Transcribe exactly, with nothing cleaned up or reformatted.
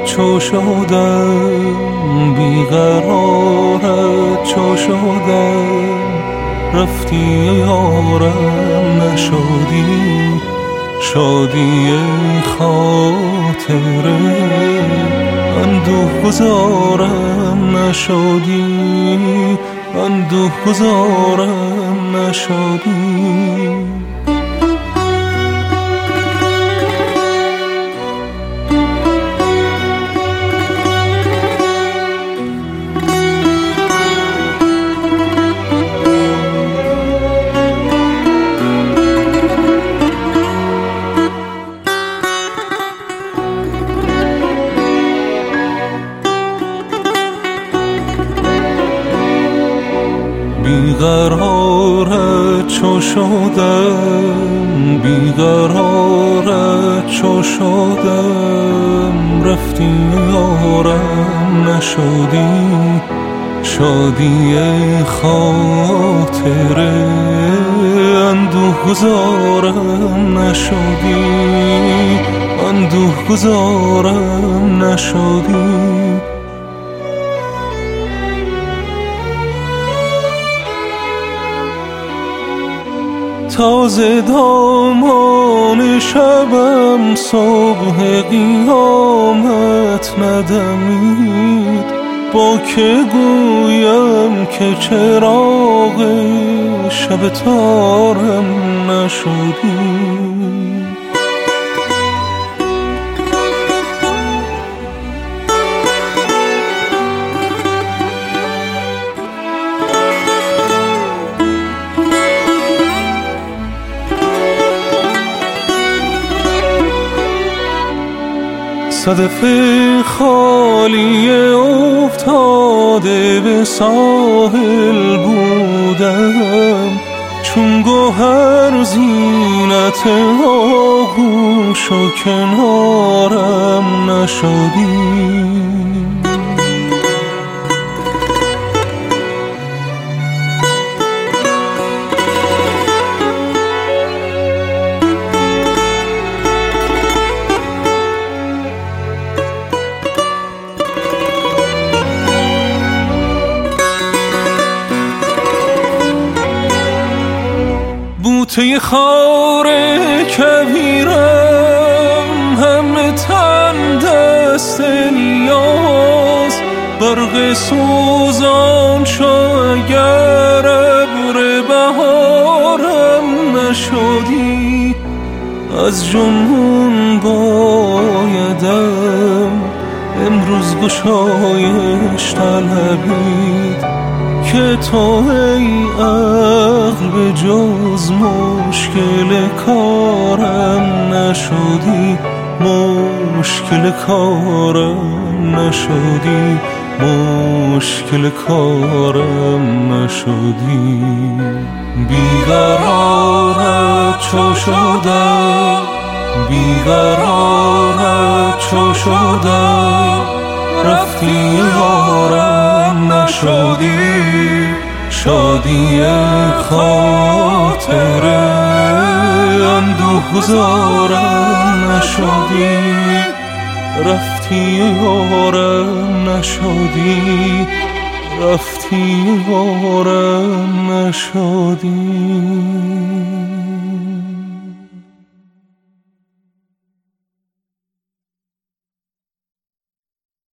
چو شدم، بیقرارت چو شدم، رفتی یارم نشدی، شادی خاطره اندوه گذارم نشدی، اندوه گذارم نشدی. بیقرارت چو شدم، بیقرارت چو شدم، رفتی یارم نشدی، شادی خاطره اندوه گذارم نشدی، اندوه گذارم نشدی. تازه دامان شبم صبح قیامت ندمید، با که گویم که چراغ شب تارم نشدی. صدف خالی افتاده به ساحل بودم، چون گوهر زینت آغوش و کنارم نشدی. بوته خار کبیرم، همه تن دست نیاز، برق سوزان شو اگر ابر بهارم نشدی. از جنون بایدم امروز گشایش طلبید، که تو ای عقل به جز مشکل کارم نشدی، مشکل کارم نشدی، مشکل کارم نشدی. بیقرارت چو شدم، بیقرارت چو شدم، رفتی یارم نشدی، شادی خاطره اندوه گذارم نشدی، رفتی یارم نشدی، رفتی یارم نشدی.